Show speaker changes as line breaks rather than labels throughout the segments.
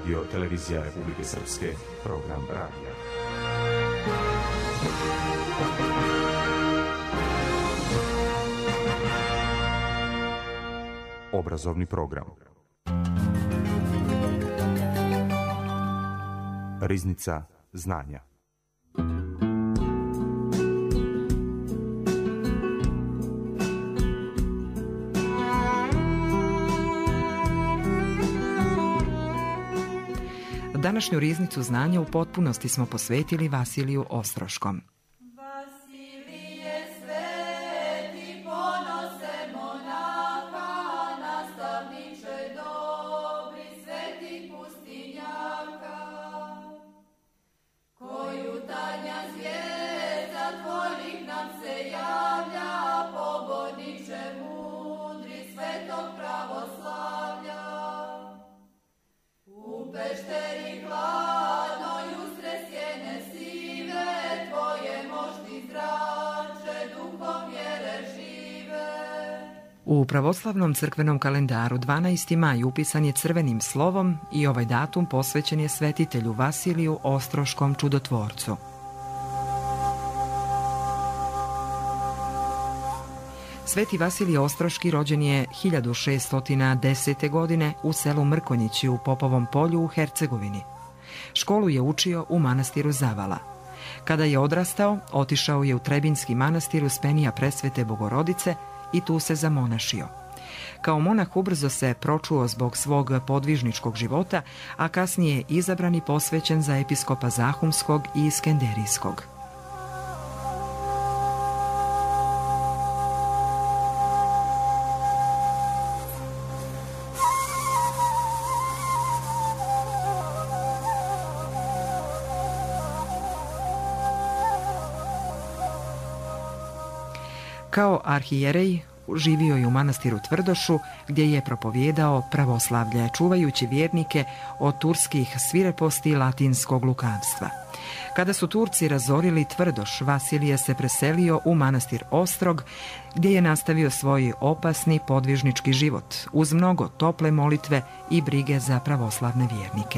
Radio Televizija Republike Srpske, program radija. Obrazovni program. Riznica znanja.
Današnju riznicu znanja u potpunosti smo posvetili Vasiliju Ostroškom. U pravoslavnom crkvenom kalendaru 12. maj upisan je crvenim slovom i ovaj datum posvećen je svetitelju Vasiliju Ostroškom čudotvorcu. Sveti Vasilij Ostroški rođen je 1610. godine u selu Mrkonjići u Popovom polju u Hercegovini. Školu je učio u manastiru Zavala. Kada je odrastao, otišao je u Trebinski manastir Uspenija Presvete Bogorodice i tu se zamonašio. Kao monah ubrzo se pročuo zbog svog podvižničkog života, a kasnije je izabran i posvećen za episkopa Zahumskog i Iskenderijskog. Kao arhijerej živio je u manastiru Tvrdošu gdje je propovijedao pravoslavlje, čuvajući vjernike od turskih svireposti i latinskog lukavstva. Kada su Turci razorili Tvrdoš, Vasilije se preselio u manastir Ostrog gdje je nastavio svoj opasni podvižnički život uz mnogo tople molitve i brige za pravoslavne vjernike.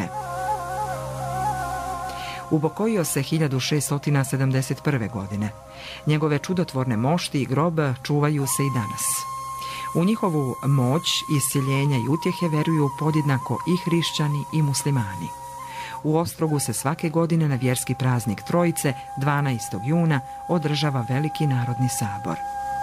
Upokojio se 1671. godine. Njegove čudotvorne mošti i grob čuvaju se i danas. U njihovu moć, iscjeljenja i utjehe veruju podjednako i hrišćani i muslimani. U Ostrogu se svake godine na vjerski praznik Trojice, 12. juna, održava veliki narodni sabor.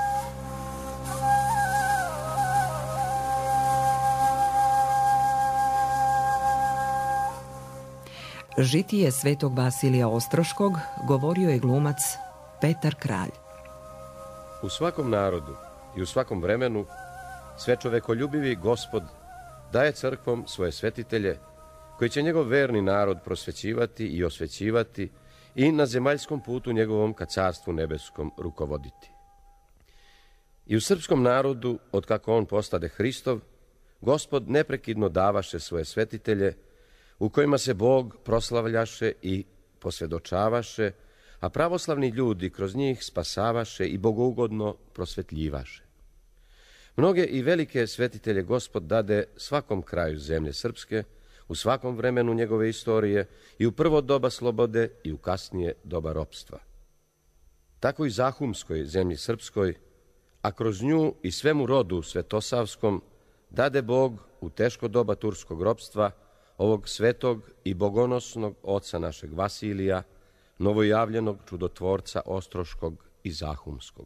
Žitije svetog Vasilija Ostroškog govorio je glumac Petar Kralj.
U svakom narodu i u svakom vremenu svečovekoljubivi Gospod daje crkvom svoje svetitelje koji će njegov verni narod prosvećivati i osvećivati i na zemaljskom putu njegovom ka carstvu nebeskom rukovoditi. I u srpskom narodu, otkako on postade Hristov, Gospod neprekidno davaše svoje svetitelje u kojima se Bog proslavljaše i posvjedočavaše, a pravoslavni ljudi kroz njih spasavaše i bogougodno prosvetljivaše. Mnoge i velike svetitelje Gospod dade svakom kraju zemlje srpske, u svakom vremenu njegove istorije, i u prvo doba slobode i u kasnije doba ropstva. Tako i Zahumskoj zemlji srpskoj, a kroz nju i svemu rodu svetosavskom, dade Bog u teško doba turskog ropstva ovog svetog i bogonosnog oca našeg Vasilija, novojavljenog čudotvorca Ostroškog i Zahumskog.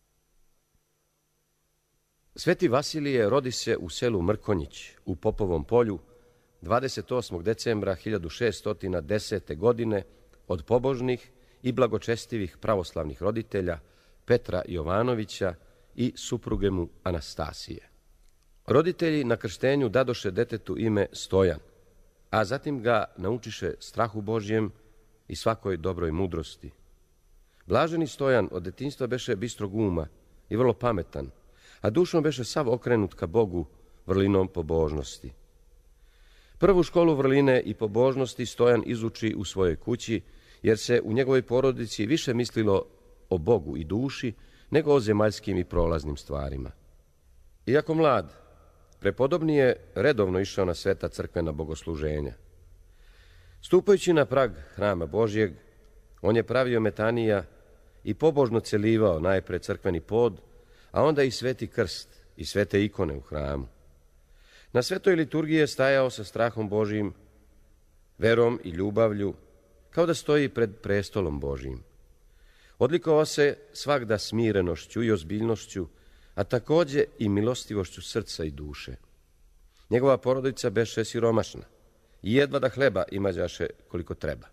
Sveti Vasilije rodi se u selu Mrkonjić u Popovom polju 28. decembra 1610. godine od pobožnih i blagočestivih pravoslavnih roditelja Petra Jovanovića i supruge mu Anastasije. Roditelji na krštenju dadoše detetu ime Stojan, a zatim ga naučiše strahu Božjem i svakoj dobroj mudrosti. Blaženi Stojan od detinjstva beše bistrog uma i vrlo pametan, a dušom beše sav okrenut ka Bogu vrlinom pobožnosti. Prvu školu vrline i pobožnosti Stojan izuči u svojoj kući, jer se u njegovoj porodici više mislilo o Bogu i duši nego o zemaljskim i prolaznim stvarima. Iako mlad, prepodobni je redovno išao na sveta crkvena bogosluženja. Stupajući na prag hrama Božjeg, on je pravio metanija i pobožno celivao najpre crkveni pod, a onda i sveti krst i svete ikone u hramu. Na svetoj liturgiji je stajao sa strahom Božjim, verom i ljubavlju, kao da stoji pred prestolom Božjim. Odlikovao se svagda smirenošću i ozbiljnošću, a takođe i milostivošću srca i duše. Njegova porodica beše siromašna i jedva da hleba imađaše koliko treba.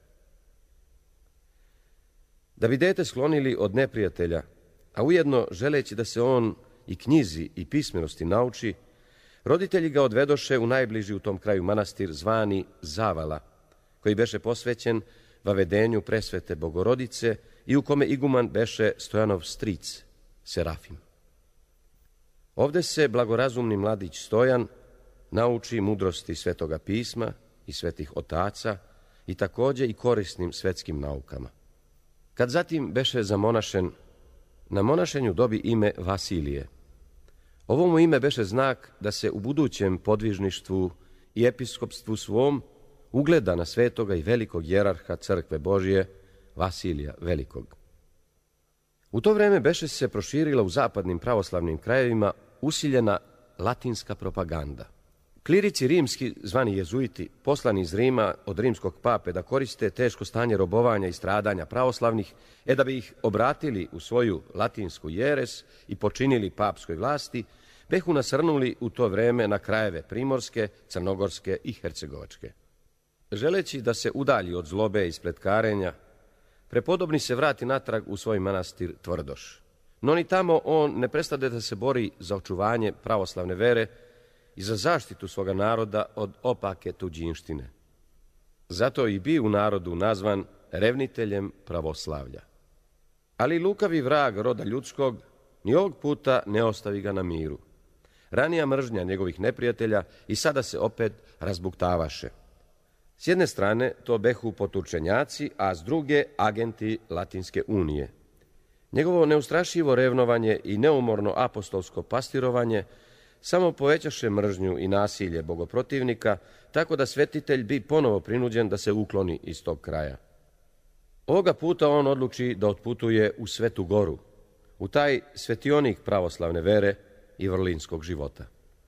Da bi dete sklonili od neprijatelja, a ujedno želeći da se on i knjizi i pismenosti nauči, roditelji ga odvedoše u najbliži u tom kraju manastir zvani Zavala, koji beše posvećen vavedenju presvete Bogorodice i u kome iguman beše Stojanov stric, Serafim. Ovde se blagorazumni mladić Stojan nauči mudrosti svetoga pisma i svetih otaca i takođe i korisnim svetskim naukama. Kad zatim beše zamonašen, na monašenju dobi ime Vasilije. Ovo mu ime beše znak da se u budućem podvižništvu i episkopstvu svom ugleda na svetoga i velikog jerarha crkve Božije, Vasilija Velikog. U to vreme beše se proširila u zapadnim pravoslavnim krajevima usiljena latinska propaganda. Klirici rimski, zvani jezuiti, poslani iz Rima od rimskog pape da koriste teško stanje robovanja i stradanja pravoslavnih, da bi ih obratili u svoju latinsku jeres i počinili papskoj vlasti, behu nasrnuli u to vreme na krajeve Primorske, Crnogorske i Hercegovačke. Želeći da se udalji od zlobe i spletkarenja, prepodobni se vrati natrag u svoj manastir Tvrdoš. No ni tamo on ne prestade da se bori za očuvanje pravoslavne vere i za zaštitu svoga naroda od opake tuđinštine. Zato i bi u narodu nazvan revniteljem pravoslavlja. Ali lukavi vrag roda ljudskog ni ovog puta ne ostavi ga na miru. Ranija mržnja njegovih neprijatelja i sada se opet razbuktavaše. S jedne strane to behu poturčenjaci, a s druge agenti Latinske unije. Njegovo neustrašivo revnovanje i neumorno apostolsko pastirovanje samo povećaše mržnju i nasilje bogoprotivnika, tako da svetitelj bi ponovo prinuđen da se ukloni iz tog kraja. Ovoga puta on odluči da otputuje u Svetu Goru, u taj svetionik pravoslavne vere i vrlinskog života.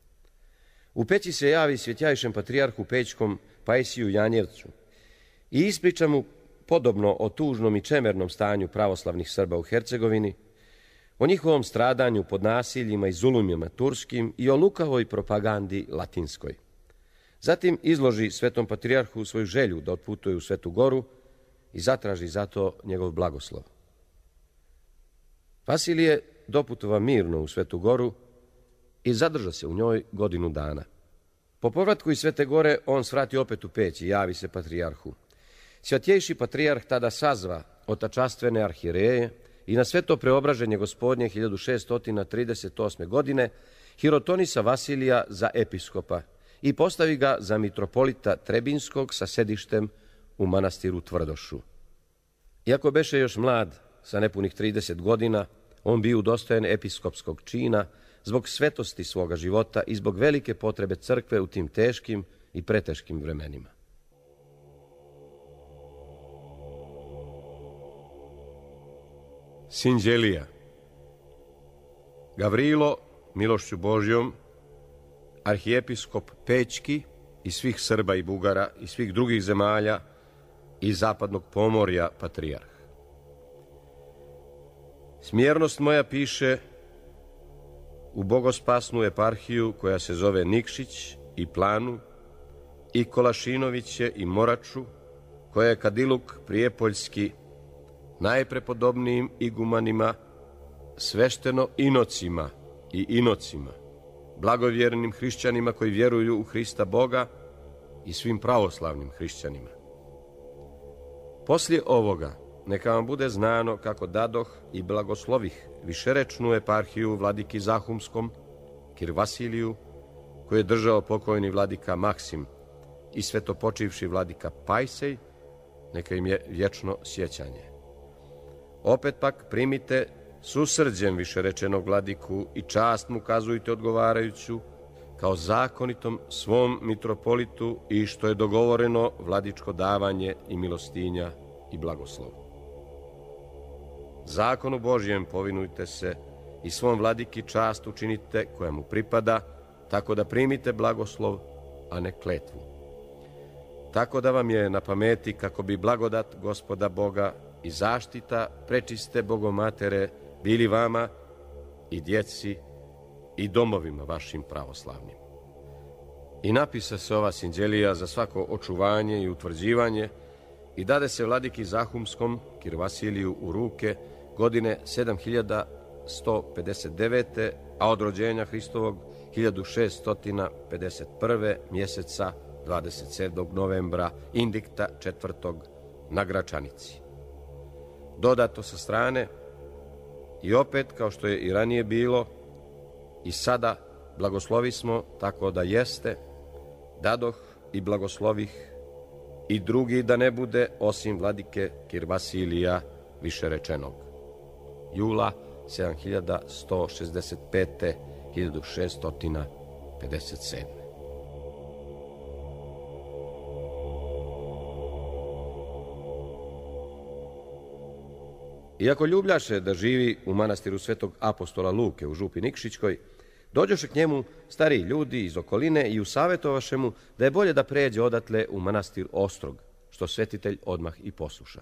U Peći se javi svjetjajšem patrijarhu Pećkom Pajsiju Janjevcu i ispriča mu podobno o tužnom i čemernom stanju pravoslavnih Srba u Hercegovini, o njihovom stradanju pod nasiljima i zulumima turskim i o lukavoj propagandi latinskoj. Zatim izloži svetom patrijarhu svoju želju da otputuje u Svetu Goru i zatraži zato njegov blagoslov. Vasilije doputova mirno u Svetu Goru i zadrža se u njoj godinu dana. Po povratku iz Svete Gore on svrati opet u Peć i javi se patrijarhu. Svjetjejši patrijarh tada sazva otačastvene arhijereje i na sveto preobraženje gospodnje 1638. godine hirotonisa Vasilija za episkopa i postavi ga za mitropolita Trebinskog sa sedištem u manastiru Tvrdošu. Iako beše još mlad, sa nepunih 30 godina, on bio udostojen episkopskog čina zbog svetosti svoga života i zbog velike potrebe crkve u tim teškim i preteškim vremenima. Sinđelija. Gavrilo, milošću Božjom, arhijepiskop Pećki i svih Srba i Bugara i svih drugih zemalja i zapadnog Pomorja patrijarh. Smjernost moja piše u bogospasnu eparhiju koja se zove Nikšić i Planu i Kolašinoviće i Moraču, koja je Kadiluk Prijepoljski najprepodobnijim igumanima, svešteno inocima i inocima, blagovjernim hrišćanima koji vjeruju u Hrista Boga i svim pravoslavnim hrišćanima. Poslije ovoga neka vam bude znano kako dadoh i blagoslovih višerečnu eparhiju vladiki Zahumskom, Kir Vasiliju, koju je držao pokojni vladika Maksim i svetopočivši vladika Pajsej, neka im je vječno sjećanje. Opet pak primite susrđem višerečenog vladiku i čast mu kazujte odgovarajuću, kao zakonitom svom mitropolitu i što je dogovoreno vladičko davanje i milostinja i blagoslov. Zakonu Božjem povinujte se i svom vladiki čast učinite koja mu pripada, tako da primite blagoslov, a ne kletvu. Tako da vam je na pameti kako bi blagodat Gospoda Boga i zaštita prečiste Bogomatere bili vama i djeci i domovima vašim pravoslavnim. I napisa se ova sinđelija za svako očuvanje i utvrđivanje i dade se vladiki Zahumskom, Kir Vasiliju, u ruke godine 7159. a od rođenja Hristovog 1651. mjeseca 27. novembra indikta 4. na Gračanici. Dodato sa strane i opet, kao što je i ranije bilo, i sada blagoslovi smo tako da jeste, dadoh i blagoslovih i drugi da ne bude osim vladike Kir Vasilija više rečenog. Jula 7165. 1657. Iako ljubljaše da živi u manastiru svetog apostola Luke u župi Nikšićkoj, dođoše k njemu stariji ljudi iz okoline i usavjetovaše mu da je bolje da pređe odatle u manastir Ostrog, što svetitelj odmah i posluša.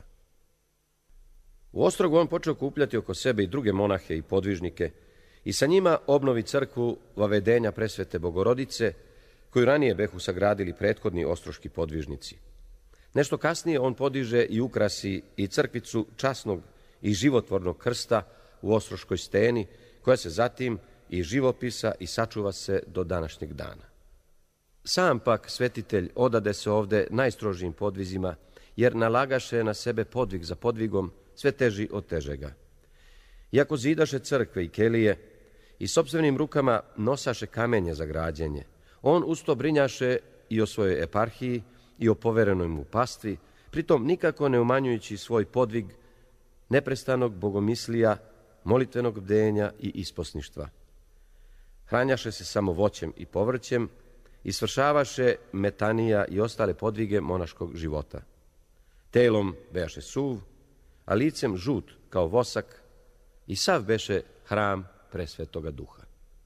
U Ostrogu on počeo kupljati oko sebe i druge monahe i podvižnike i sa njima obnovi crkvu Vavedenja presvete Bogorodice, koju ranije behu sagradili prethodni ostroški podvižnici. Nešto kasnije on podiže i ukrasi i crkvicu časnog i životvornog krsta u Ostroškoj steni, koja se zatim i živopisa i sačuva se do današnjeg dana. Sam pak svetitelj odade se ovde najstrožijim podvizima, jer nalagaše na sebe podvig za podvigom, sve teži od težega. Iako zidaše crkve i kelije i sopstvenim rukama nosaše kamenje za građenje, on usto brinjaše i o svojoj eparhiji i o poverenoj mu pastvi, pritom nikako ne umanjujući svoj podvig neprestanog bogomislija, molitvenog bdenja i isposništva. Hranjaše se samo voćem i povrćem i svršavaše metanija i ostale podvige monaškog života. Telom bejaše suv, a licem žut kao vosak i sav beše hram presvetoga duha.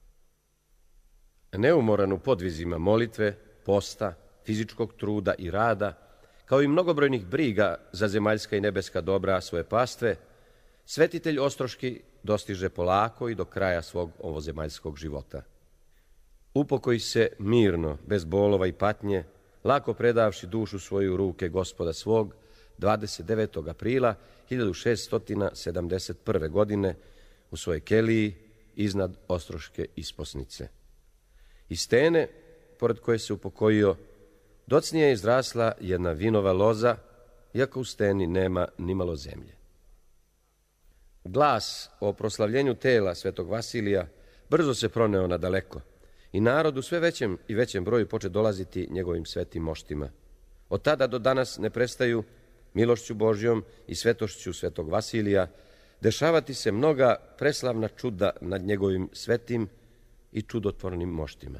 Neumoran u podvizima molitve, posta, fizičkog truda i rada, kao i mnogobrojnih briga za zemaljska i nebeska dobra svoje pastve, svetitelj Ostroški dostiže polako i do kraja svog ovozemaljskog života. Upokoji se mirno, bez bolova i patnje, lako predavši dušu svoju u ruke Gospoda svog, 29. aprila 1671. godine u svojoj keliji iznad Ostroške isposnice. Iz stene, pored koje se upokojio, docnije je izrasla jedna vinova loza, iako u steni nema nimalo zemlje. Glas o proslavljenju tela svetog Vasilija brzo se proneo nadaleko i narod u sve većem i većem broju poče dolaziti njegovim svetim moštima. Od tada do danas ne prestaju milošću Božjom i svetošću svetog Vasilija dešavati se mnoga preslavna čuda nad njegovim svetim i čudotvornim moštima.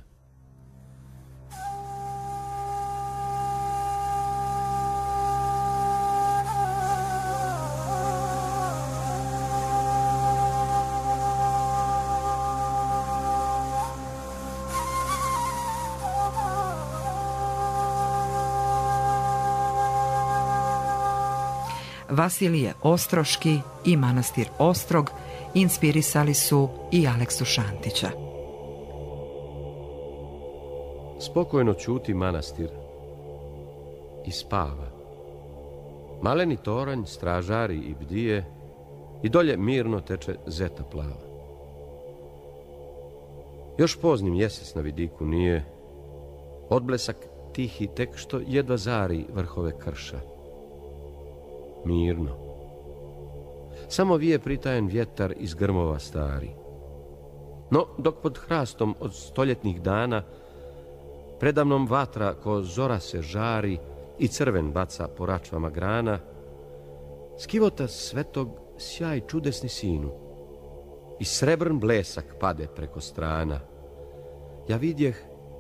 Vasilije Ostroški i manastir Ostrog inspirisali su i Aleksu Šantića.
Spokojno ćuti manastir i spava. Maleni toranj stražari i bdije i dolje mirno teče zeta plava. Još poznim jesec na vidiku nije, odblesak tihi tek što jedva zari vrhove krša. Mirno. Samo vije pritajen vjetar iz grmova stari. No, dok pod hrastom od stoljetnih dana predamnom vatra ko zora se žari i crven baca po račvama grana, skivota svetog sjaj čudesni sinu i srebrn blesak pade preko strana. Ja vidjeh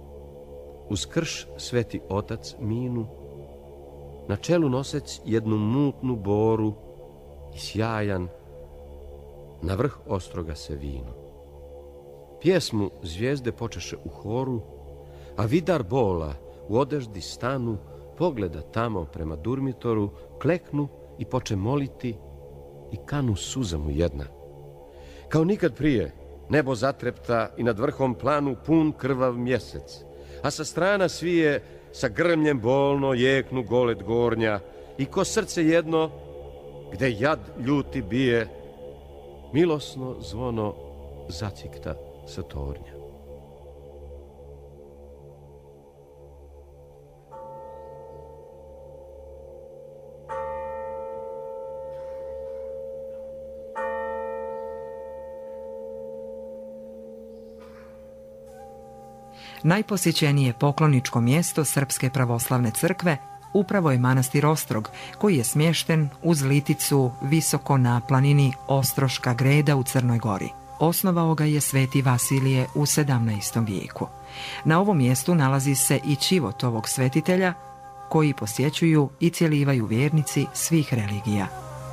uz krš Sveti Otac Minu, na čelu noseć jednu mutnu boru i sjajan, na vrh ostroga se vino. Pjesmu zvijezde počeše u horu, a vidar bola u odeždi stanu, pogleda tamo prema Durmitoru, kleknu i poče moliti i kanu suza mu jedna. Kao nikad prije, nebo zatrepta i nad vrhom planu pun krvav mjesec, a sa strana svije sa grmljem bolno jeknu golet gornja i ko srce jedno, gde jad ljuti bije, milosno zvono zacikta sa tornja.
Najposjećenije pokloničko mjesto Srpske pravoslavne crkve upravo je manastir Ostrog, koji je smješten uz Liticu visoko na planini Ostroška greda u Crnoj Gori. Osnovao ga je sveti Vasilije u 17. vijeku. Na ovom mjestu nalazi se i čivot ovog svetitelja, koji posjećuju i cjelivaju vjernici svih religija.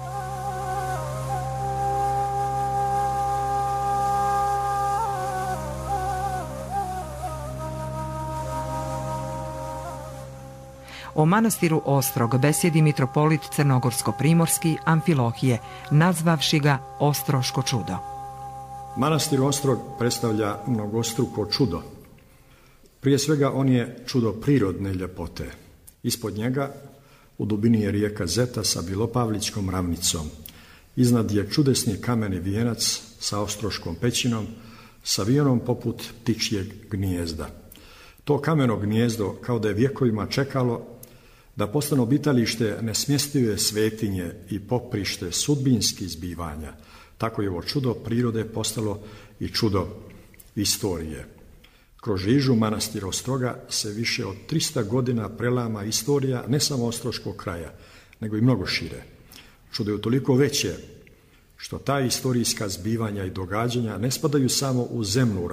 O manastiru Ostrog besjedi mitropolit Crnogorsko-primorski Amfilohije, nazvavši ga Ostroško čudo.
Manastir Ostrog predstavlja mnogostruko čudo. Prije svega on je čudo prirodne ljepote. Ispod njega u dubini je rijeka Zeta sa Bilopavlićkom ravnicom. Iznad je čudesni kameni vijenac sa ostroškom pećinom, savijenom poput ptičjeg gnijezda. To kameno gnijezdo kao da je vjekovima čekalo da postane obitalište nesmjestive svetinje i poprište sudbinskih zbivanja. Tako je ovo čudo prirode postalo i čudo istorije. Kroz žižu manastira Ostroga se više od 300 godina prelama istorija ne samo ostroškog kraja, nego i mnogo šire. Čudo je toliko veće što ta istorijska zbivanja i događanja ne spadaju samo u zemnu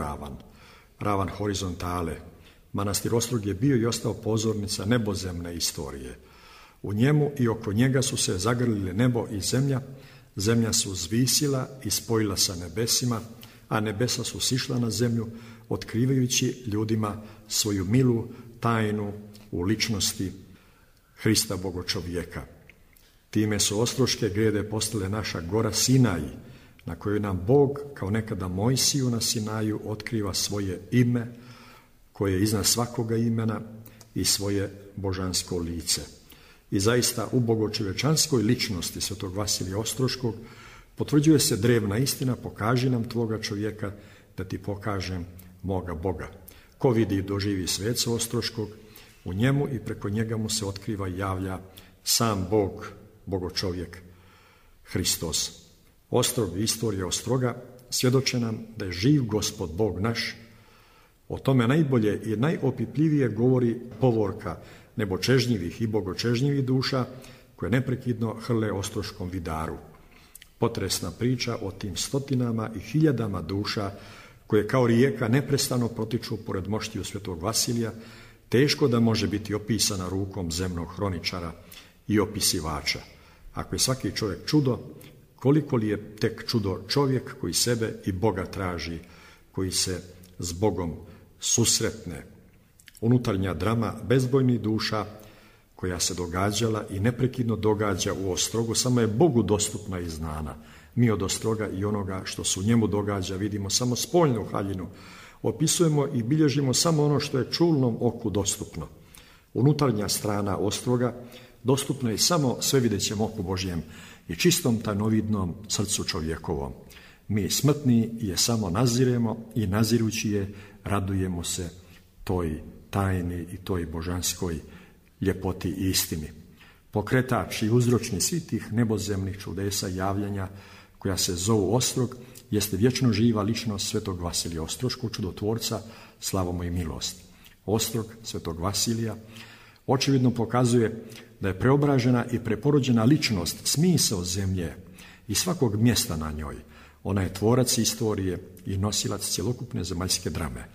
ravan horizontale. Manastir Ostrog je bio i ostao pozornica nebozemne istorije. U njemu i oko njega su se zagrlili nebo i zemlja, zemlja su zvisila i spojila sa nebesima, a nebesa su sišla na zemlju, otkrivajući ljudima svoju milu tajnu u ličnosti Hrista Bogočovjeka. Time su ostroške grede postale naša gora Sinaj, na kojoj nam Bog, kao nekada Mojsiju na Sinaju, otkriva svoje ime, koje je iznad svakoga imena, i svoje božansko lice. I zaista u bogočovječanskoj ličnosti svetog Vasilija Ostroškog potvrđuje se drevna istina: pokaži nam tvoga čovjeka da ti pokažem moga Boga. Ko vidi i doživi sveca Ostroškog, u njemu i preko njega mu se otkriva i javlja sam Bog, bogočovjek, Hristos. Ostrog i istorija Ostroga svjedoče nam da je živ Gospod Bog naš. O tome najbolje i najopipljivije govori povorka nebočežnjivih i bogočežnjivih duša koje neprekidno hrle ostroškom vidaru. Potresna priča o tim stotinama i hiljadama duša koje kao rijeka neprestano protiču pored moštiju svetog Vasilija, teško da može biti opisana rukom zemnog hroničara i opisivača. Ako je svaki čovjek čudo, koliko li je tek čudo čovjek koji sebe i Boga traži, koji se s Bogom susretne. Unutarnja drama bezbojnih duša koja se događala i neprekidno događa u Ostrogu samo je Bogu dostupna i znana. Mi od Ostroga i onoga što se u njemu događa vidimo samo spoljnu haljinu, opisujemo i bilježimo samo ono što je čulnom oku dostupno. Unutarnja strana Ostroga dostupna je samo svevidećem oku Božjem i čistom tajnovidnom srcu čovjekovom. Mi smrtni je samo naziremo i nazirući je radujemo se toj tajni i toj božanskoj ljepoti i istini. Pokretač i uzročni svih tih nebozemnih čudesa javljanja koja se zovu Ostrog jeste vječno živa ličnost svetog Vasilija Ostroškog, čudotvorca, slavom i milost. Ostrog svetog Vasilija očevidno pokazuje da je preobražena i preporođena ličnost, smisao zemlje i svakog mjesta na njoj. Ona je tvorac istorije i nosilac cjelokupne zemaljske drame.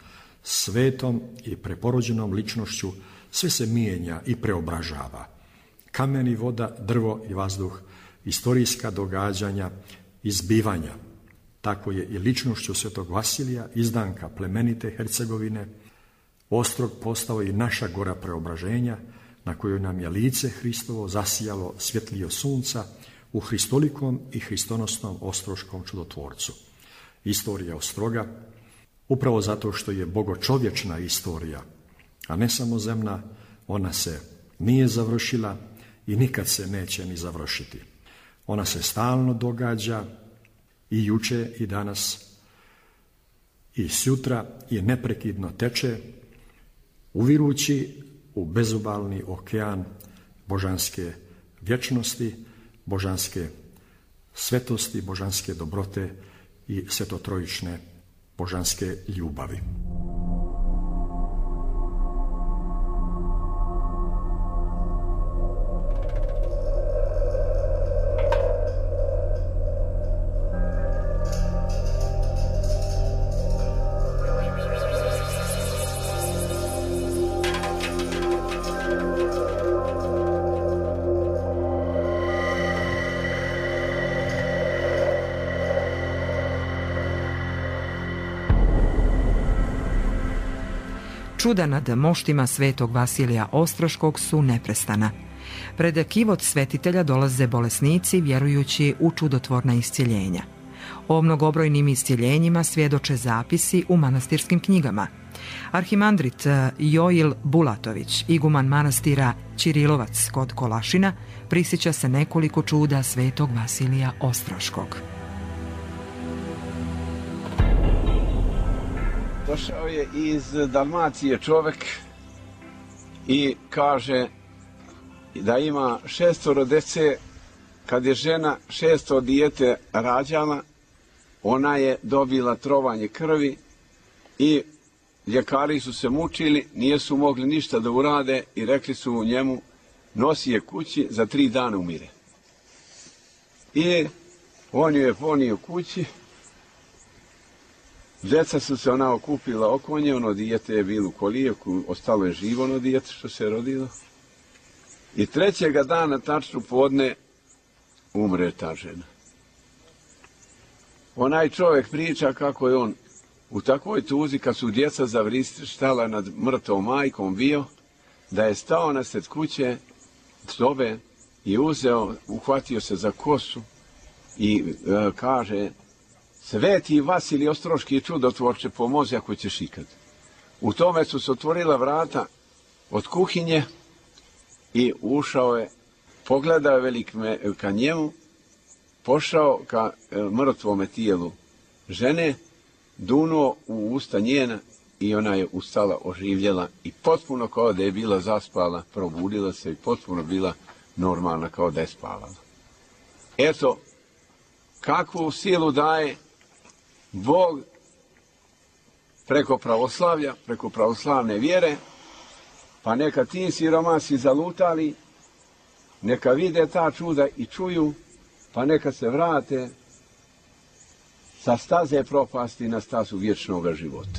svetom i preporođenom ličnošću sve se mijenja i preobražava. Kamen i voda, drvo i vazduh, istorijska događanja i zbivanja. Tako je i ličnošću svetog Vasilija, izdanka plemenite Hercegovine, Ostrog postao i naša gora preobraženja, na kojoj nam je lice Hristovo zasijalo svjetlio sunca u hristolikom i hristonosnom ostroškom čudotvorcu. Istorija Ostroga, upravo zato što je bogočovječna istorija, a ne samo zemna, ona se nije završila i nikad se neće ni završiti. Ona se stalno događa i juče i danas i sutra i neprekidno teče, uvirući u bezobalni okean božanske vječnosti, božanske svetosti, božanske dobrote i svetotrojične božanske ljubavi.
Čuda nad moštima svetog Vasilija Ostroškog su neprestana. Pred kivot svetitelja dolaze bolesnici vjerujući u čudotvorna iscjeljenja. O mnogobrojnim iscjeljenjima svjedoče zapisi u manastirskim knjigama. Arhimandrit Joil Bulatović, iguman manastira Ćirilovac kod Kolašina, prisjeća se nekoliko čuda svetog Vasilija Ostroškog.
Došao je iz Dalmacije čovjek i kaže da ima 6 dece. Kad je žena 6. dijete rađala, ona je dobila trovanje krvi i ljekari su se mučili, nisu mogli ništa da urade i rekli su njemu nosi je kući, za 3 dana umire. I on ju je ponio kući. Djeca su se ona okupila oko nje, ono dijete je bilo u kolijeku, ostalo je živo ono dijete što se rodilo. I 3. dana, tačno podne, umre ta žena. Onaj čovjek priča kako je on u takvoj tuzi, kad su djeca zavrištala nad mrtvom majkom bio, da je stao nasred kuće, zove i uzeo, uhvatio se za kosu i kaže: Sveti Vasilij Ostroški čudotvorče, pomozi ako ćeš ikad. U tome su se otvorila vrata od kuhinje i ušao je, pogledao je velik ka njemu, pošao ka mrtvome tijelu žene, dunuo u usta njena i ona je ustala, oživljela i potpuno kao da je bila zaspala, probudila se i potpuno bila normalna kao da je spavala. Eto, kakvu silu daje Bog preko pravoslavlja, preko pravoslavne vjere, pa neka ti siromasi zalutali, neka vide ta čuda i čuju, pa neka se vrate sa staze propasti na stazu vječnog života.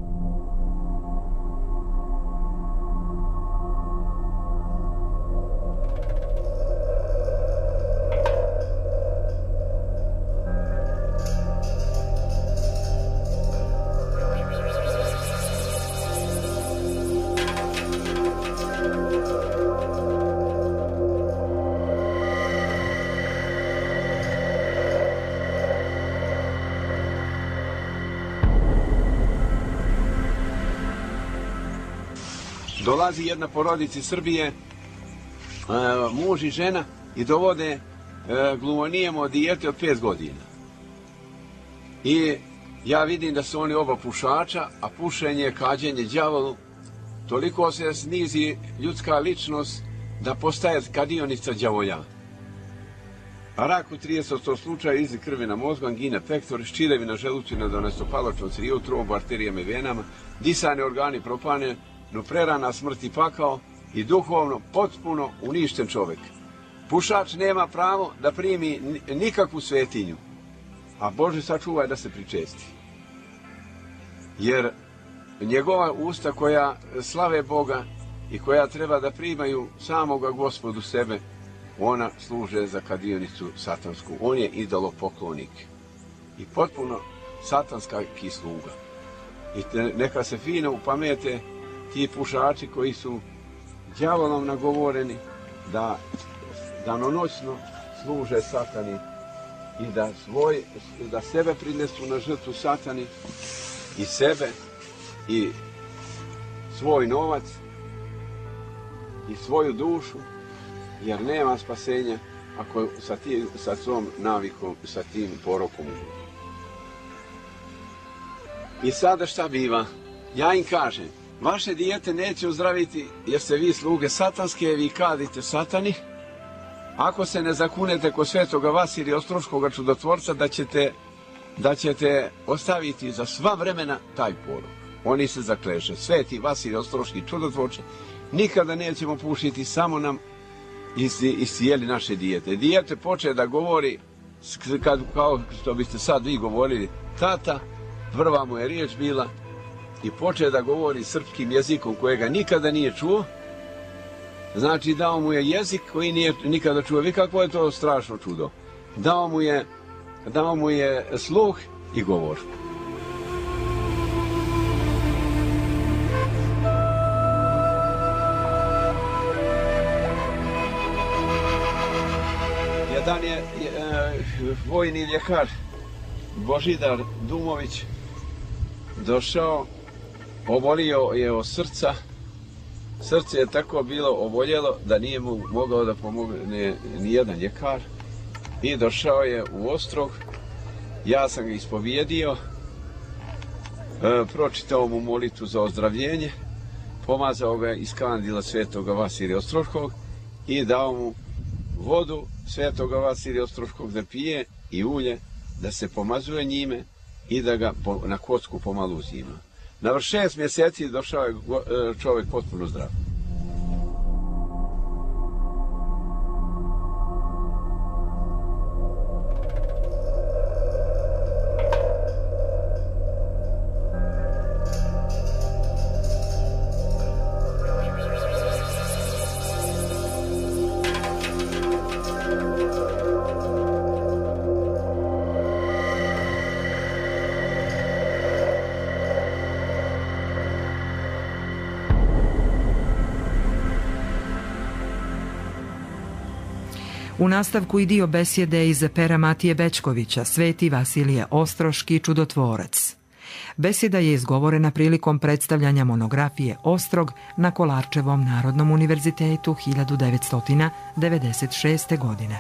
Dolazi jedna porodica iz Srbije, muž i žena, i dovode glumonijemo dijete od 5 godina. I ja vidim da su oni oba pušača, a pušenje je kađenje đavolu. Toliko se snizi ljudska ličnost da postaje kadionica đavolja. A rak u 30% slučaja, izliv krvi na mozgu, angine pectoris, čirevi na želucu, na donestopalačnom crijevu, trobu, arterijama i venama, disane organi propane, no prerana smrt i pakao i duhovno potpuno uništen čovjek. Pušač nema pravo da primi nikakvu svetinju, a Bože sačuvaj da se pričesti. Jer njegova usta koja slave Boga i koja treba da primaju samoga Gospodu sebe, ona služe za kladionicu satansku. On je idolopoklonik i potpuno satanski sluga. I neka se fino upamete ti pušači koji su đavolom nagovoreni da danonoćno služe satani i da sebe prinesu na žrtvu satani i sebe i svoj novac i svoju dušu, jer nema spasenja ako sa svom navikom, sa tim porokom. I sada šta biva? Ja im kažem, vaše dijete neće ozdraviti jer ste vi sluge satanske, vi kadite satani, ako se ne zakunete kod svetoga Vasilija Ostroškoga čudotvorca da ćete ostaviti za sva vremena taj porok. Oni se zakleše, sveti Vasilij Ostroški čudotvorče, nikada nećemo pušiti, samo nam iscijeli naše dijete. Dijete poče da govori, kao što biste sad vi govorili, tata, prva mu je riječ bila, i poče da govori srpskim jezikom kojega nikada nije čuo. Znači, dao mu je jezik koji nije nikada čuo. Vi kako je to strašno čudo. Dao mu je sluh i govor. Jedan je vojni ljekar Božidar Dumović došao, obolio je od srca. Srce je tako bilo oboljelo da nije mu mogao da pomogne ni jedan ljekar. I došao je u Ostrog, ja sam ga ispovijedio, pročitao mu molitvu za ozdravljenje, pomazao ga iz kandila svetoga Vasilija Ostroškog i dao mu vodu svetoga Vasilija Ostroškog da pije i ulje, da se pomazuje njime i da ga na kocku pomalo uzima. Na 6 mjeseci došao je čovjek potpuno zdrav.
U nastavku i dio besjede iz pera Matije Bećkovića, Sveti Vasilije Ostroški čudotvorac. Besjeda je izgovorena prilikom predstavljanja monografije Ostrog na Kolarčevom Narodnom univerzitetu 1996. godine.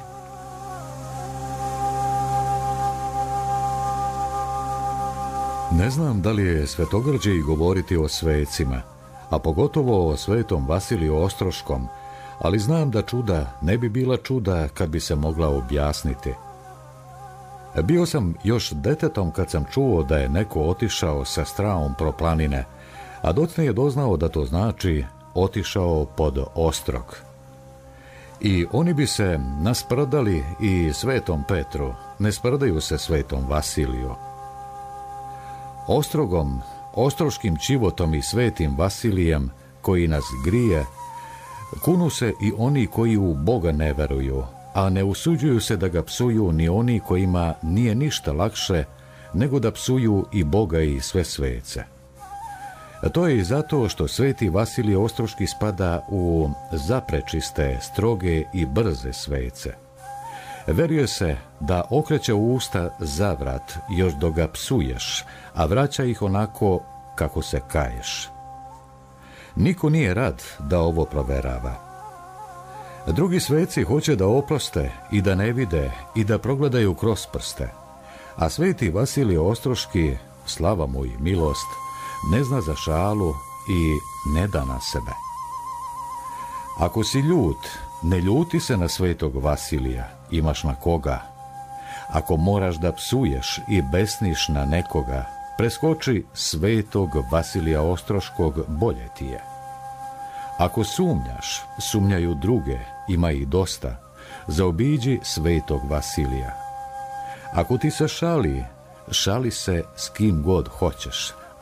Ne znam da li je svetogrđe i govoriti o svecima, a pogotovo o svetom Vasiliju Ostroškom, ali znam da čuda ne bi bila čuda kad bi se mogla objasniti. Bio sam još detetom kad sam čuo da je neko otišao sa straom pro planine, a docne je doznao da to znači otišao pod Ostrog. I oni bi se nasprdali i svetom Petru, ne sprdaju se svetom Vasiliju. Ostrogom, ostroškim čivotom i svetim Vasilijem koji nas grije, kunu se i oni koji u Boga ne veruju, a ne usuđuju se da ga psuju ni oni kojima nije ništa lakše nego da psuju i Boga i sve svece. To je i zato što sveti Vasilije Ostroški spada u zaprečiste, stroge i brze svece. Veruje se da okreće u usta zavrat još dok ga psuješ, a vraća ih onako kako se kaješ. Niko nije rad da ovo proverava. Drugi sveci hoće da oproste i da ne vide i da progledaju kroz prste, a sveti Vasilije Ostroški, slava mu i milost, ne zna za šalu i ne da na sebe. Ako si ljut, ne ljuti se na svetog Vasilija, imaš na koga. Ako moraš da psuješ i besniš na nekoga, preskoči svetog Vasilija Ostroškog, bolje ti je. Ako sumnjaš, sumnjaju druge, ima ih dosta, zaobiđi svetog Vasilija. Ako ti se šali, šali se s kim god hoćeš,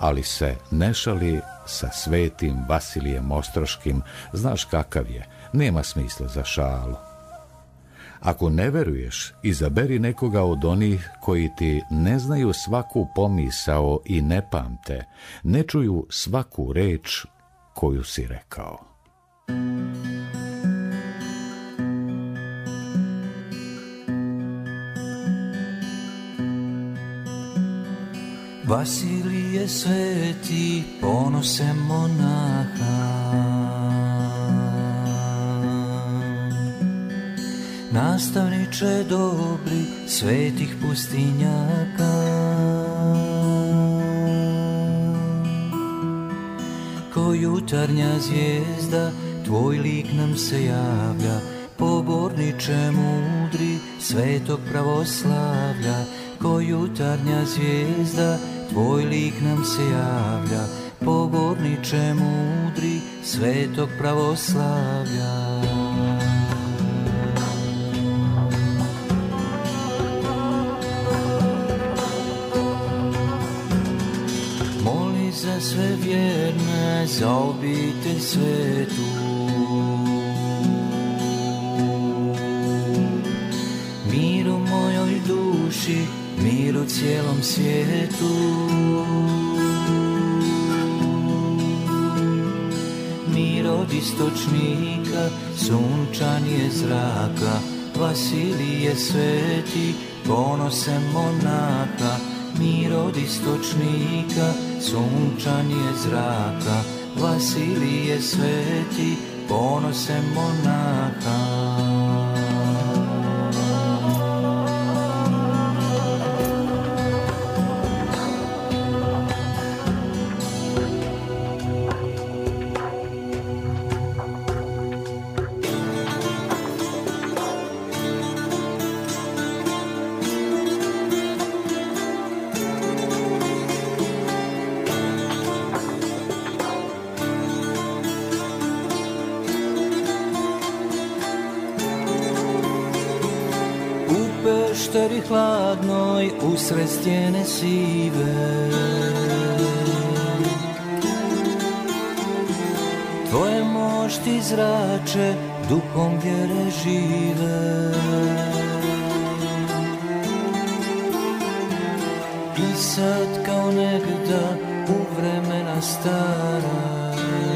ali se ne šali sa svetim Vasilijem Ostroškim, znaš kakav je, nema smisla za šalu. Ako ne veruješ, izaberi nekoga od onih koji ti ne znaju svaku pomisao i ne pamte, ne čuju svaku reč koju si rekao.
Vasilije sveti, ponose monaha, nastavniče dobri svetih pustinjaka, ko jutarnja zvijezda tvoj lik nam se javlja, poborniče mudri svetog pravoslavlja, ko jutarnja zvijezda tvoj lik nam se javlja, poborniče mudri svetog pravoslavlja. Moli za sve vjerne, za obitelj svetu, mir u mojoj duši, mir u cijelom svijetu. Mir od istočnika, sunčanje zraka, Vasilije sveti, ponose monaha. Mir od istočnika, sunčanje zraka, Vasilije sveti, ponose monaha. Pešteri hladnoj, usred stjene sive, tvoje mošti zrače, duhom vjere žive. I sad kao negda u vremena stara,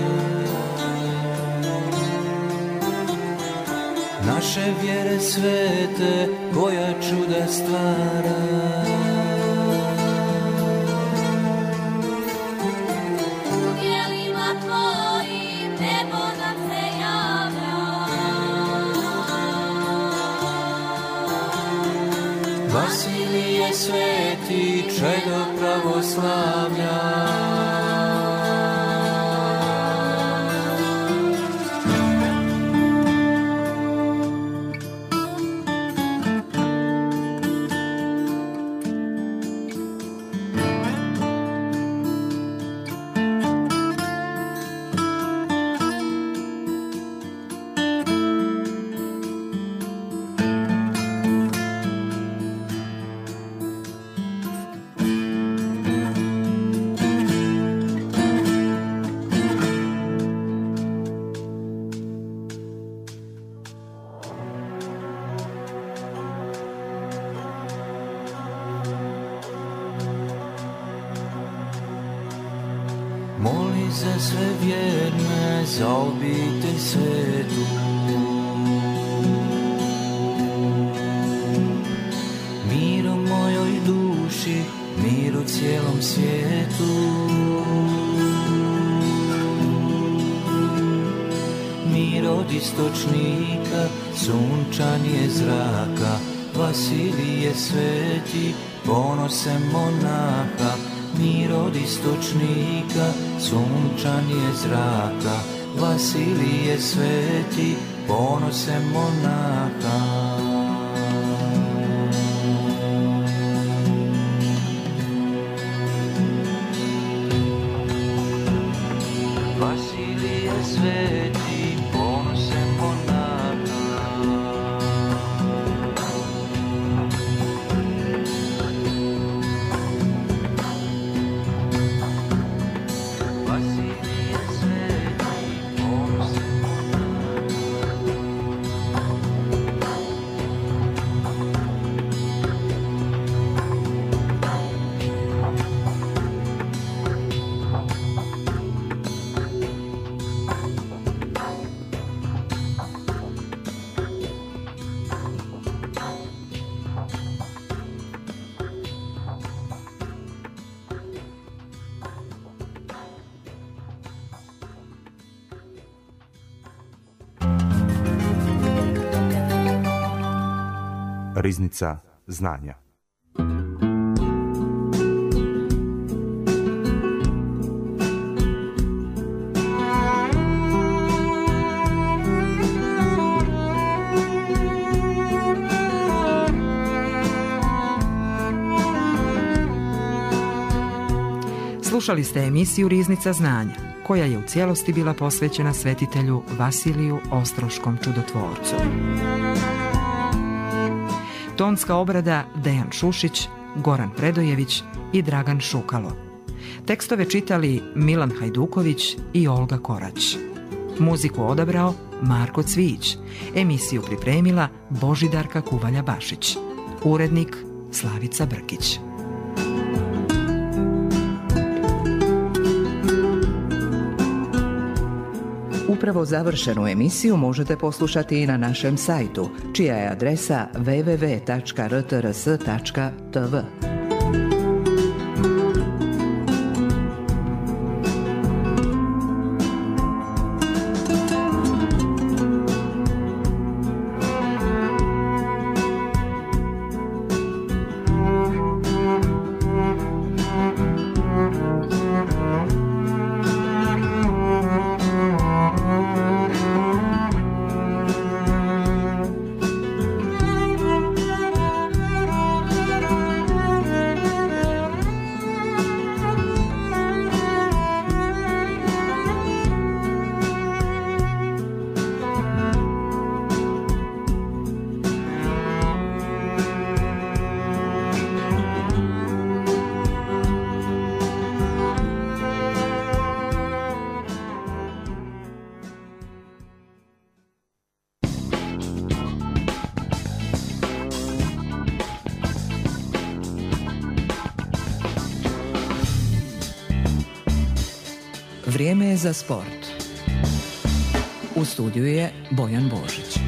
naše vjere svete, koja čuda stvara.
U djelima tvojim nebo nam se javlja,
Vasilije sveti, čedo pravoslavlja. Moli za sve vjerne, za obitelj svetu, mir u mojoj duši, mir u cijelom svijetu. Mir od istočnika, sunčanje zraka, Vasilije sveti, ponose monaha. Mir od istočnika, sunčanje zraka, Vasilije sveti, ponose monaha. Vasilije sveti, ponose monaha.
Riznica znanja.
Slušali ste emisiju Riznica znanja, koja je u cijelosti bila posvećena svetitelju Vasiliju Ostroškom čudotvorcu. Tonska obrada Dejan Šušić, Goran Predojević i Dragan Šukalo. Tekstove čitali Milan Hajduković i Olga Korać. Muziku odabrao Marko Cvijić. Emisiju pripremila Božidarka Kuvalja-Bašić. Urednik Slavica Brkić.
Upravo završenu emisiju možete poslušati i na našem sajtu, čija je adresa www.rtrs.tv. Vrijeme je za sport. U studiju je Bojan Božić.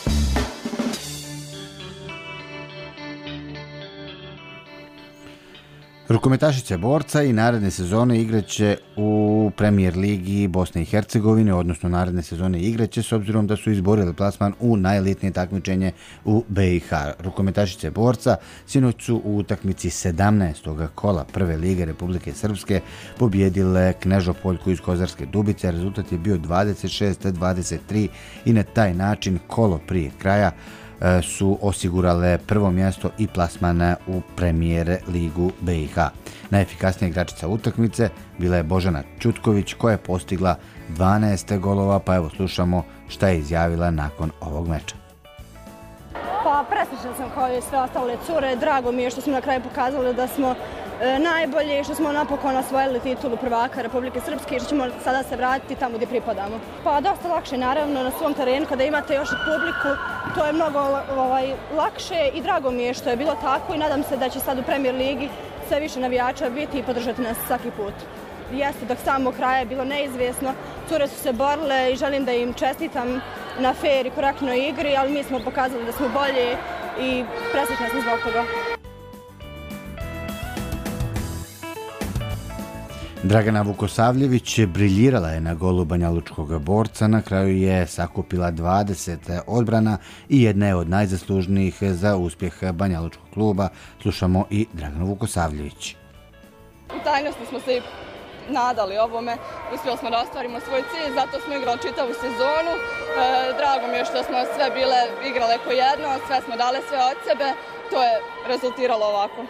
Rukometašice Borca i naredne sezone igraće u Premier ligi Bosne i Hercegovine, odnosno naredne sezone igraće s obzirom da su izborili plasman u najelitnije takmičenje u BiH. Rukometašice Borca sinoć su u utakmici 17. kola Prve lige Republike Srpske pobjedile Knežopoljku iz Kozarske Dubice. Rezultat je bio 26-23 i na taj način kolo prije kraja su osigurale prvo mjesto i plasmana u Premier ligu BiH. Najefikasnija igračica utakmice bila je Božana Ćutković koja je postigla 12 golova, pa evo slušamo šta je izjavila nakon ovog meča.
Pa presrećna sam kao i sve ostale cure, drago mi je što smo na kraju pokazali da smo najbolji, što smo napokon osvojili titulu prvaka Republike Srpske i što ćemo sada se vratiti tamo gdje pripadamo. Pa dosta lakše naravno na svom terenu kada imate još i publiku, to je mnogo lakše i drago mi je što je bilo tako i nadam se da će sad u Premier ligi sve više navijača biti i podržati nas svaki put. Jeste, dok samog kraja je bilo neizvjesno, cure su se borile i želim da im čestitam na fair i korektnoj igri, ali mi smo pokazali da smo bolji i presrećna sam zbog toga.
Dragana Vukosavljević briljirala je na golu Banjalučkog Borca, na kraju je sakupila 20 odbrana i jedna je od najzaslužnijih za uspjeh Banjalučkog kluba. Slušamo i Draganu Vukosavljević.
U tajnosti smo se nadali ovome, uspjeli smo da ostvarimo svoj cilj, zato smo igrali čitavu sezonu. Drago mi je što smo sve bile igrale ko jedno, sve smo dale sve od sebe, to je rezultiralo ovako.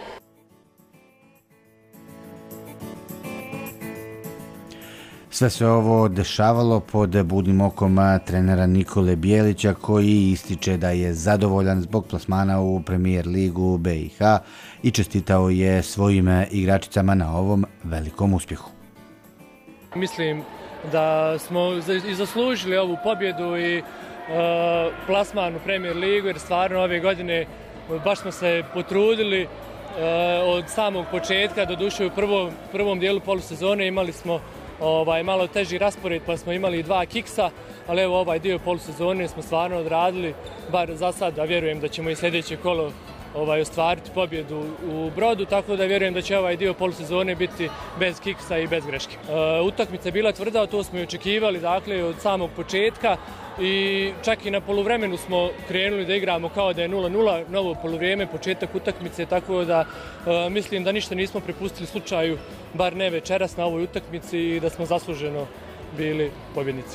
Sve se ovo dešavalo pod budnim okom trenera Nikole Bijelića koji ističe da je zadovoljan zbog plasmana u Premier ligu BiH i čestitao je svojim igračicama na ovom velikom uspjehu.
Mislim da smo i zaslužili ovu pobjedu i plasman u Premier ligu jer stvarno ove godine baš smo se potrudili od samog početka, doduše u prvom dijelu polusezone imali smo malo teži raspored pa smo imali 2 kiksa, ali evo ovaj dio polusezone smo stvarno odradili, bar za sad, a vjerujem da ćemo i sljedeće kolo ostvariti pobjedu u Brodu, tako da vjerujem da će ovaj dio polusezone biti bez kiksa i bez greške. Utakmica je bila tvrda, to smo i očekivali, dakle, od samog početka i čak i na poluvremenu smo krenuli da igramo kao da je 0-0, novo poluvrijeme, početak utakmice, tako da mislim da ništa nismo prepustili slučaju, bar ne večeras na ovoj utakmici, i da smo zasluženo bili pobjednici.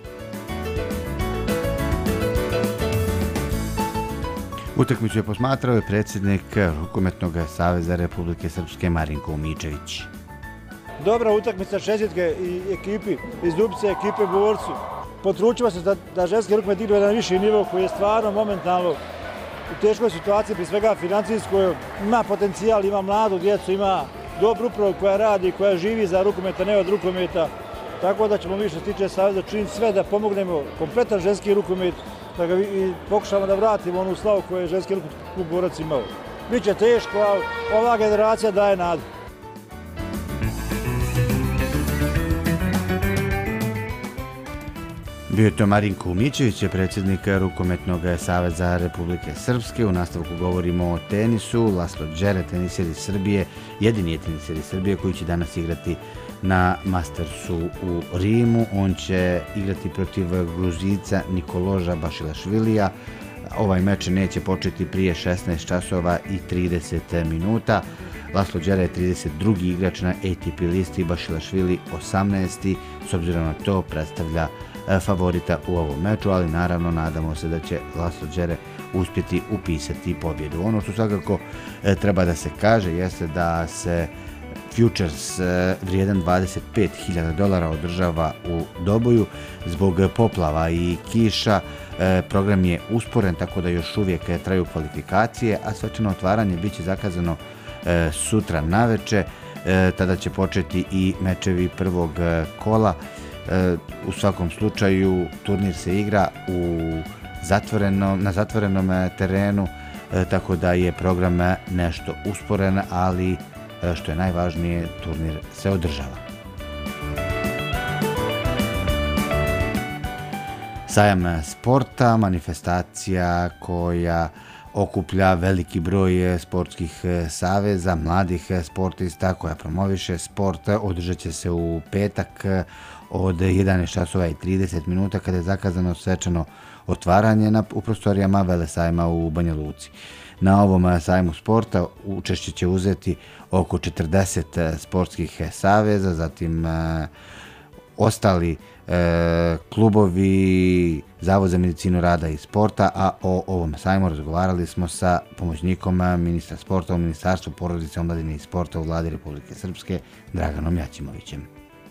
Utakmicu je posmatrao i predsjednik Rukometnog saveza Republike Srpske Marinko Umičević.
Dobra utakmica, čestitke i ekipi iz Dubice, ekipe Borcu. Potručimo se da ženski rukomet igra na viši nivo koji je stvarno momentalno u teškoj situaciji, pri svega financijskoj. Ima potencijal, ima mladu djecu, ima dobru upravu koja radi, koja živi za rukometa, ne od rukometa. Tako da ćemo više stiče saveza činiti sve da pomognemo kompletan ženski rukomet, da ga i pokušamo da vratimo onu slavu koju je ženski rukomet klub Borac imao. Biće teško, ali ova generacija daje nadu.
Bio je to Marinko Umičević, predsjednik Rukometnog saveza Republike Srpske. U nastavku govorimo o tenisu. Laslo Đere, teniser iz Srbije, jedini je teniser iz Srbije koji će danas igrati na Mastersu u Rimu. On će igrati protiv Gruzijca Nikoloža Bašilašvilija. Ovaj meč neće početi prije 16 časova i 30 minuta. Laslo Đere je 32. igrač na ATP listi, Bašilašvili 18. S obzirom na to predstavlja favorita u ovom meču, ali naravno nadamo se da će Laslo Đere uspjeti upisati pobjedu. Ono što svakako treba da se kaže jeste da se futures vrijedan $25.000 održava u Doboju zbog poplava i kiša. Program je usporen, tako da još uvijek traju kvalifikacije, a svečano otvaranje bit će zakazano sutra naveče. Tada će početi i mečevi prvog kola. U svakom slučaju turnir se igra na zatvorenom terenu, tako da je program nešto usporen, ali što je najvažnije, turnir se održava. Sajam sporta, manifestacija koja okuplja veliki broj sportskih saveza, mladih sportista, koja promoviše sport, održat će se u petak od 11 časova i 30 minuta kada je zakazano svečano otvaranje u prostorijama Velesajma u Banja Luci. Na ovom sajmu sporta učešće će uzeti oko 40 sportskih saveza, zatim ostali klubovi, Zavod za medicinu rada i sporta, a o ovom sajmu razgovarali smo sa pomoćnikom ministra sporta u Ministarstvu porodice, omladine i sporta u Vladi Republike Srpske, Draganom Jaćimovićem.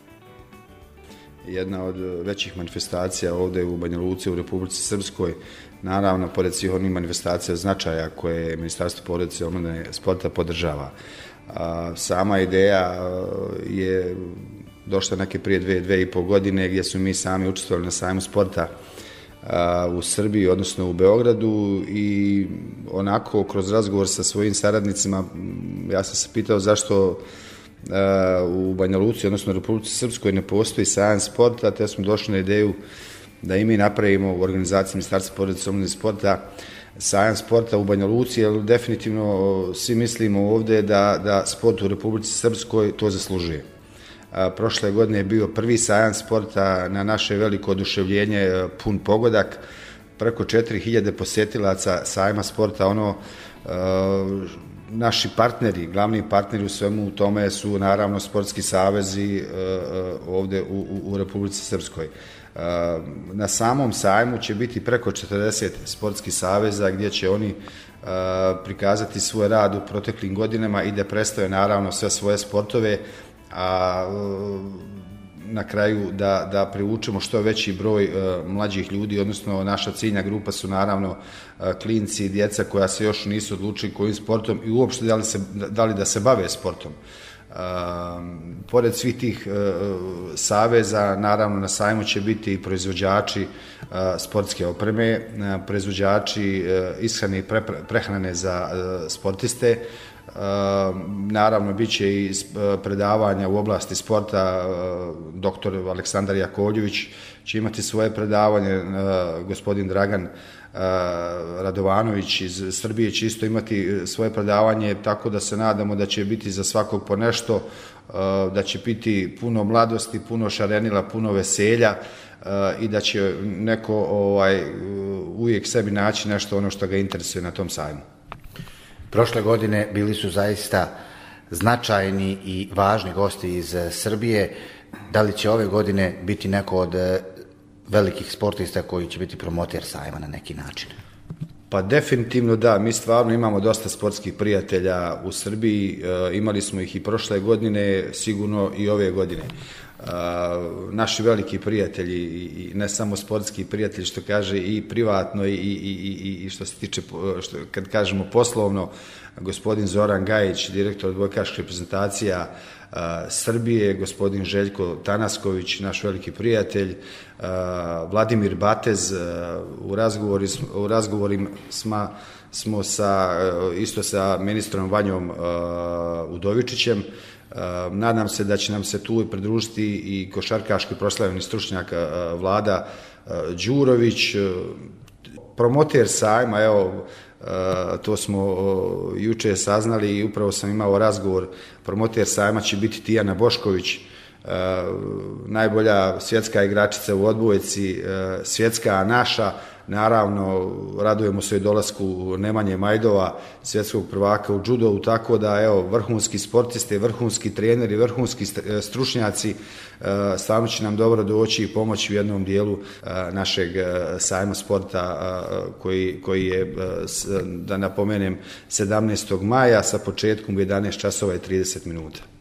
Jedna od većih manifestacija ovdje u Banja Luci, u Republici Srpskoj, naravno, pored svih onih manifestacija značaja koje Ministarstvo porodice, omladine i sporta podržava. Sama ideja je došla neke prije 2,5 godine gdje su mi sami učestvovali na sajmu sporta u Srbiji, odnosno u Beogradu, i onako kroz razgovor sa svojim saradnicima ja sam se pitao zašto u Banja Luci, odnosno u Republici Srpskoj, ne postoji sajam sporta, te smo došli na ideju da i mi napravimo u organizaciji Ministarstva porodice, omladine i sporta sajam sporta u Banja Luci, jer definitivno svi mislimo ovdje da sport u Republici Srpskoj to zaslužuje. Prošle godine je bio prvi sajam sporta, na naše veliko oduševljenje pun pogodak, preko 4000 posjetilaca sajma sporta. Naši partneri, glavni partneri u svemu tome su naravno sportski savezi ovdje u Republici Srpskoj. Na samom sajmu će biti preko 40 sportskih saveza gdje će oni prikazati svoj rad u proteklim godinama i da predstave naravno sve svoje sportove, a na kraju da privučemo što veći broj mlađih ljudi, odnosno naša ciljna grupa su naravno klinci i djeca koja se još nisu odlučili kojim sportom i uopšte da li da se bave sportom. Pored svih tih saveza, naravno na sajmu će biti i proizvođači sportske opreme, proizvođači ishrane i prehrane za sportiste, Naravno, bit će i predavanja u oblasti sporta. Doktor Aleksandar Jakovljević će imati svoje predavanje, gospodin Dragan Radovanović iz Srbije će isto imati svoje predavanje, tako da se nadamo da će biti za svakog po nešto, da će biti puno mladosti, puno šarenila, puno veselja i da će neko uvijek sebi naći nešto ono što ga interesuje na tom sajmu.
Prošle godine bili su zaista značajni i važni gosti iz Srbije. Da li će ove godine biti neko od velikih sportista koji će biti promoter sajma na neki način?
Pa definitivno da, mi stvarno imamo dosta sportskih prijatelja u Srbiji, imali smo ih i prošle godine, sigurno i ove godine. Naši veliki prijatelji, i ne samo sportski prijatelji, što kaže i privatno i što se tiče, kad kažemo poslovno, gospodin Zoran Gajić, direktor odbojkaških reprezentacija Srbije, gospodin Željko Tanasković, naš veliki prijatelj, Vladimir Batez, u razgovorima smo isto sa ministrom Vanjom Udovičićem. Nadam se da će nam se tu pridružiti i košarkaški proslavljeni stručnjak Vlada Đurović, promoter sajma, evo, to smo juče saznali i upravo sam imao razgovor, promoter sajma će biti Tijana Bošković, najbolja svjetska igračica u odbojci, svjetska naša. Naravno, radujemo se i dolasku Nemanje Majdova, svjetskog prvaka u džudovu, tako da, evo, vrhunski sportisti, vrhunski treneri, vrhunski stručnjaci stvarno će nam dobro doći i pomoći u jednom dijelu našeg sajma sporta koji je, da napomenem, 17. maja sa početkom u 11 časova i 30 minuta.